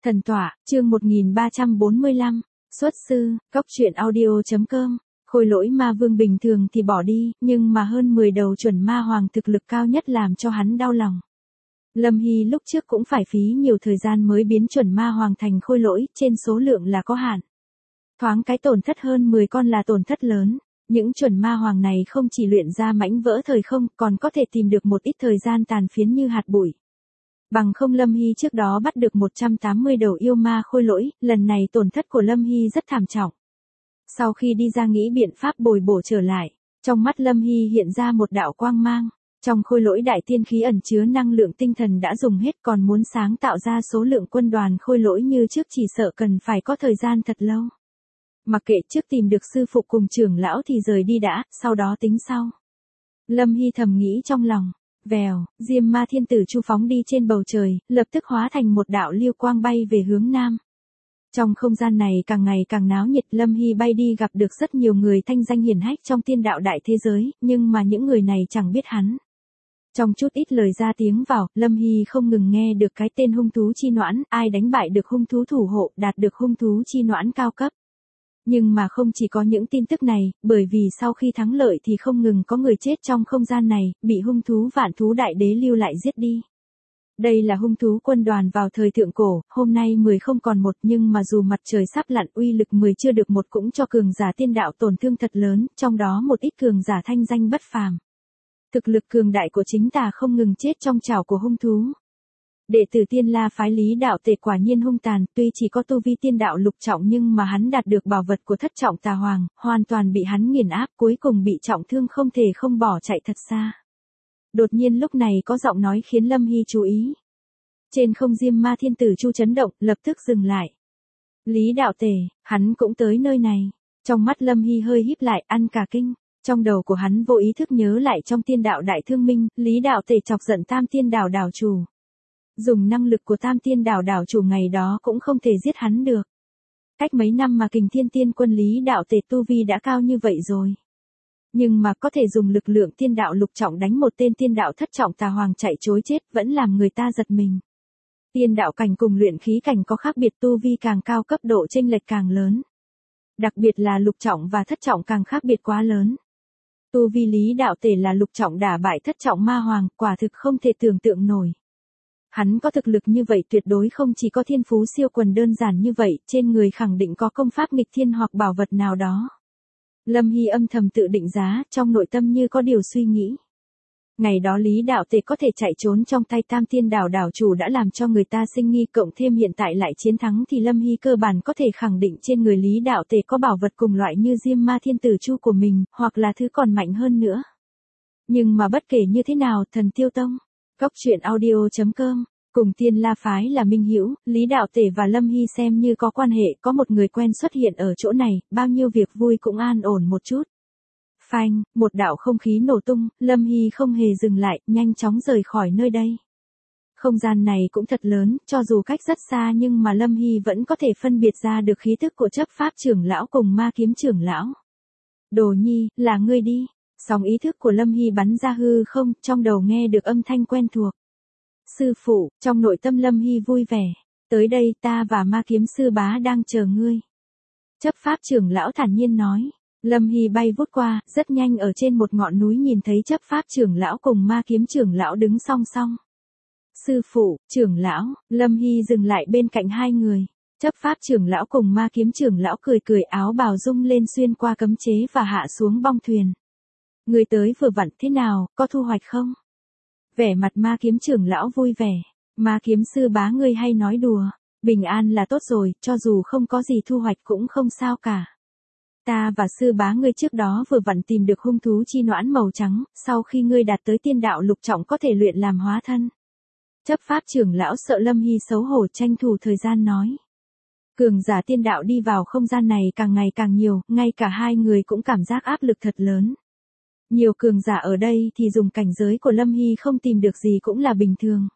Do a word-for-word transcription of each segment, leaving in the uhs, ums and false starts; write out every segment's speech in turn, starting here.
Thần tọa, chương một nghìn ba trăm bốn mươi lăm, xuất sư, cốc truyện audio chấm com. Khôi lỗi ma vương bình thường thì bỏ đi, nhưng mà hơn mười đầu chuẩn ma hoàng thực lực cao nhất làm cho hắn đau lòng. Lâm Hy lúc trước cũng phải phí nhiều thời gian mới biến chuẩn ma hoàng thành khôi lỗi, trên số lượng là có hạn. Thoáng cái tổn thất hơn mười con là tổn thất lớn. Những chuẩn ma hoàng này không chỉ luyện ra mảnh vỡ thời không, còn có thể tìm được một ít thời gian tàn phiến như hạt bụi. Bằng không Lâm Hy trước đó bắt được một trăm tám mươi đầu yêu ma khôi lỗi, lần này tổn thất của Lâm Hy rất thảm trọng. Sau khi đi ra nghĩ biện pháp bồi bổ trở lại, trong mắt Lâm Hy hiện ra một đạo quang mang. Trong khôi lỗi đại tiên khí ẩn chứa năng lượng tinh thần đã dùng hết, còn muốn sáng tạo ra số lượng quân đoàn khôi lỗi như trước chỉ sợ cần phải có thời gian thật lâu. Mặc kệ, trước tìm được sư phụ cùng trưởng lão thì rời đi đã, sau đó tính sau. Lâm Hy thầm nghĩ trong lòng. Vèo, Diêm Ma Thiên Tử Chu phóng đi trên bầu trời, lập tức hóa thành một đạo liêu quang bay về hướng nam. Trong không gian này càng ngày càng náo nhiệt, Lâm Hy bay đi gặp được rất nhiều người thanh danh hiển hách trong tiên đạo đại thế giới, nhưng mà những người này chẳng biết hắn. Trong chút ít lời ra tiếng vào, Lâm Hy không ngừng nghe được cái tên hung thú chi noãn, ai đánh bại được hung thú thủ hộ, đạt được hung thú chi noãn cao cấp. Nhưng mà không chỉ có những tin tức này, bởi vì sau khi thắng lợi thì không ngừng có người chết trong không gian này, bị hung thú vạn thú đại đế lưu lại giết đi. Đây là hung thú quân đoàn vào thời thượng cổ, hôm nay mười không còn một, nhưng mà dù mặt trời sắp lặn uy lực mười chưa được một cũng cho cường giả tiên đạo tổn thương thật lớn, trong đó một ít cường giả thanh danh bất phàm. Thực lực cường đại của chính tà không ngừng chết trong chảo của hung thú. Đệ tử Tiên La phái Lý Đạo Tề quả nhiên hung tàn, tuy chỉ có tu vi tiên đạo lục trọng nhưng mà hắn đạt được bảo vật của thất trọng tà hoàng, hoàn toàn bị hắn nghiền áp, cuối cùng bị trọng thương không thể không bỏ chạy thật xa. Đột nhiên lúc này có giọng nói khiến Lâm Hy chú ý. Trên không Diêm Ma Thiên Tử Chu chấn động, lập tức dừng lại. Lý Đạo Tề, hắn cũng tới nơi này. Trong mắt Lâm Hy hơi híp lại, ăn cả kinh. Trong đầu của hắn vô ý thức nhớ lại trong tiên đạo đại thương minh, Lý Đạo Tề chọc giận Tam Tiên Đảo đảo chủ. Dùng năng lực của Tam Tiên Đảo đảo chủ ngày đó cũng không thể giết hắn được. Cách mấy năm mà Kình Thiên Tiên quân Lý Đạo Tề tu vi đã cao như vậy rồi. Nhưng mà có thể dùng lực lượng tiên đạo lục trọng đánh một tên tiên đạo thất trọng tà hoàng chạy trối chết vẫn làm người ta giật mình. Tiên đạo cảnh cùng luyện khí cảnh có khác biệt, tu vi càng cao cấp độ chênh lệch càng lớn. Đặc biệt là lục trọng và thất trọng càng khác biệt quá lớn. Tu vi Lý Đạo Tề là lục trọng đả bại thất trọng ma hoàng, quả thực không thể tưởng tượng nổi. Hắn có thực lực như vậy tuyệt đối không chỉ có thiên phú siêu quần đơn giản như vậy, trên người khẳng định có công pháp nghịch thiên hoặc bảo vật nào đó. Lâm Hy âm thầm tự định giá, trong nội tâm như có điều suy nghĩ. Ngày đó Lý Đạo Tề có thể chạy trốn trong tay Tam Tiên Đảo đảo chủ đã làm cho người ta sinh nghi, cộng thêm hiện tại lại chiến thắng thì Lâm Hy cơ bản có thể khẳng định trên người Lý Đạo Tề có bảo vật cùng loại như Diêm Ma Thiên Tử Chu của mình, hoặc là thứ còn mạnh hơn nữa. Nhưng mà bất kể như thế nào, Thần Tiêu Tông, cốc truyện audio chấm com, cùng Tiên La phái là minh hữu, Lý Đạo Tề và Lâm Hy xem như có quan hệ, có một người quen xuất hiện ở chỗ này, bao nhiêu việc vui cũng an ổn một chút. Phanh, một đạo không khí nổ tung, Lâm Hy không hề dừng lại, nhanh chóng rời khỏi nơi đây. Không gian này cũng thật lớn, cho dù cách rất xa nhưng mà Lâm Hy vẫn có thể phân biệt ra được khí thức của chấp pháp trưởng lão cùng ma kiếm trưởng lão. Đồ Nhi, là ngươi đi. Sóng ý thức của Lâm Hy bắn ra hư không, trong đầu nghe được âm thanh quen thuộc. Sư phụ, trong nội tâm Lâm Hy vui vẻ. Tới đây ta và ma kiếm sư bá đang chờ ngươi. Chấp pháp trưởng lão thản nhiên nói. Lâm Hy bay vút qua, rất nhanh ở trên một ngọn núi nhìn thấy chấp pháp trưởng lão cùng ma kiếm trưởng lão đứng song song. Sư phụ, trưởng lão, Lâm Hy dừng lại bên cạnh hai người. Chấp pháp trưởng lão cùng ma kiếm trưởng lão cười cười, áo bào rung lên xuyên qua cấm chế và hạ xuống bong thuyền. Người tới vừa vặn, thế nào, có thu hoạch không? Vẻ mặt ma kiếm trưởng lão vui vẻ. Ma kiếm sư bá ngươi hay nói đùa. Bình an là tốt rồi, cho dù không có gì thu hoạch cũng không sao cả. Ta và sư bá ngươi trước đó vừa vặn tìm được hung thú chi noãn màu trắng, sau khi ngươi đạt tới tiên đạo lục trọng có thể luyện làm hóa thân. Chấp pháp trưởng lão sợ Lâm Hy xấu hổ, tranh thủ thời gian nói. Cường giả tiên đạo đi vào không gian này càng ngày càng nhiều, ngay cả hai người cũng cảm giác áp lực thật lớn. Nhiều cường giả ở đây thì dùng cảnh giới của Lâm Hy không tìm được gì cũng là bình thường.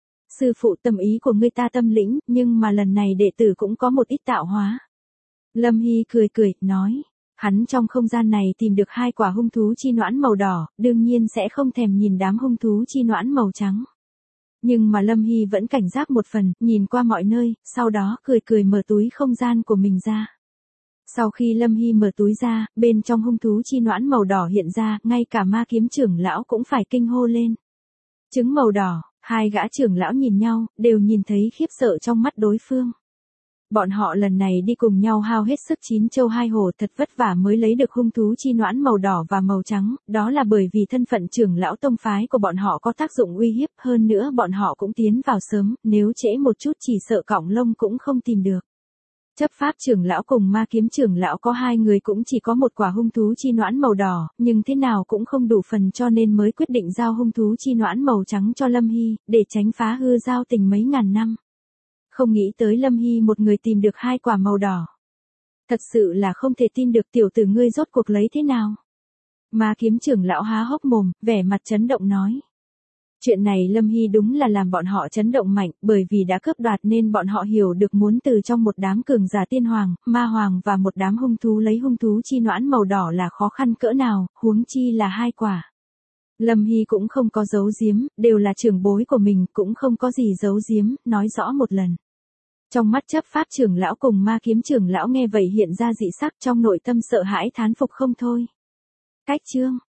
Sư phụ, tâm ý của ngươi ta tâm lĩnh, nhưng mà lần này đệ tử cũng có một ít tạo hóa. Lâm Hy cười cười, nói. Hắn trong không gian này tìm được hai quả hung thú chi noãn màu đỏ, đương nhiên sẽ không thèm nhìn đám hung thú chi noãn màu trắng. Nhưng mà Lâm Hy vẫn cảnh giác một phần, nhìn qua mọi nơi, sau đó cười cười mở túi không gian của mình ra. Sau khi Lâm Hy mở túi ra, bên trong hung thú chi noãn màu đỏ hiện ra, ngay cả ma kiếm trưởng lão cũng phải kinh hô lên. Trứng màu đỏ, hai gã trưởng lão nhìn nhau, đều nhìn thấy khiếp sợ trong mắt đối phương. Bọn họ lần này đi cùng nhau hao hết sức chín châu hai hổ, thật vất vả mới lấy được hung thú chi noãn màu đỏ và màu trắng, đó là bởi vì thân phận trưởng lão tông phái của bọn họ có tác dụng uy hiếp, hơn nữa bọn họ cũng tiến vào sớm, nếu trễ một chút chỉ sợ cọng lông cũng không tìm được. Chấp pháp trưởng lão cùng ma kiếm trưởng lão có hai người cũng chỉ có một quả hung thú chi noãn màu đỏ, nhưng thế nào cũng không đủ phần cho nên mới quyết định giao hung thú chi noãn màu trắng cho Lâm Hy, để tránh phá hư giao tình mấy ngàn năm. Không nghĩ tới Lâm Hy một người tìm được hai quả màu đỏ. Thật sự là không thể tin được, tiểu tử ngươi rốt cuộc lấy thế nào. Ma kiếm trưởng lão há hốc mồm, vẻ mặt chấn động nói. Chuyện này Lâm Hy đúng là làm bọn họ chấn động mạnh, bởi vì đã cướp đoạt nên bọn họ hiểu được muốn từ trong một đám cường giả tiên hoàng, ma hoàng và một đám hung thú lấy hung thú chi noãn màu đỏ là khó khăn cỡ nào, huống chi là hai quả. Lâm Hy cũng không có giấu giếm, đều là trưởng bối của mình, cũng không có gì giấu giếm, nói rõ một lần. Trong mắt chấp pháp trưởng lão cùng ma kiếm trưởng lão nghe vậy hiện ra dị sắc, trong nội tâm sợ hãi thán phục không thôi. Cách chương